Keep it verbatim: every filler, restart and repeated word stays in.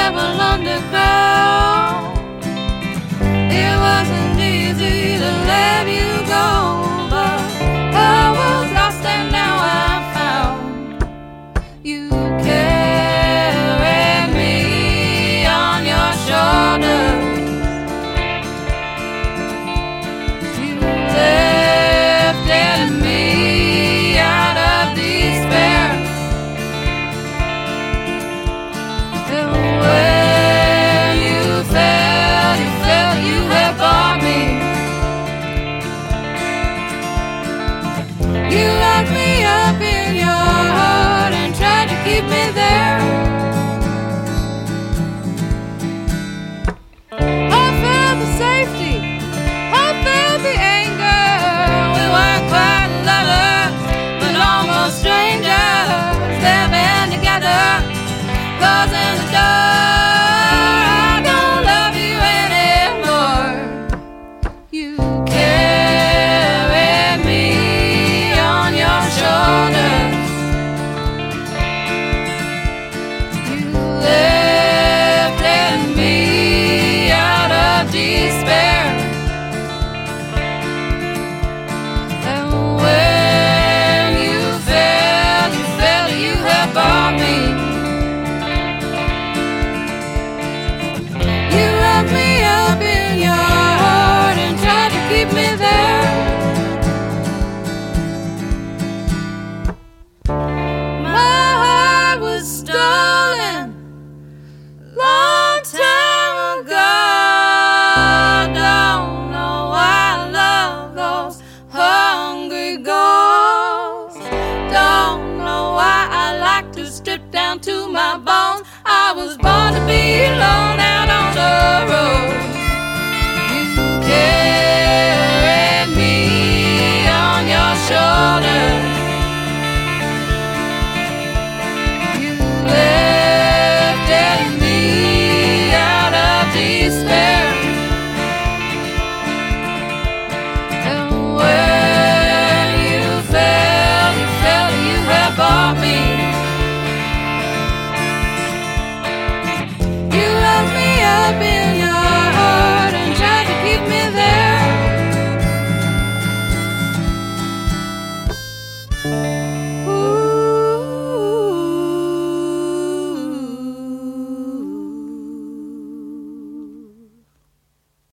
devil underground. It wasn't easy to let you go, but I was lost and now I found you. Carried me on your shoulders. You lifted me out of despair. And when you fell, you felt you had bought me. You locked me up in your heart and tried to keep me there. I felt the safety, I felt the anger. We weren't quite lovers, but almost strangers, living together, closing the door. I don't love you anymore. You carried me on your shoulders. You lifted me out of despair. And when you fell, you felt you had bought me. You locked me up in your heart and tried to keep me there. My heart was stolen long time ago. Don't know why I love those hungry ghosts. Don't know why I like to strip down to my bones. I was born to be alone out on the road. You carried me on your shoulders. You lifted me out of despair. And when you fell, you felt you had bought me. You locked me up in your heart and tried to keep me there.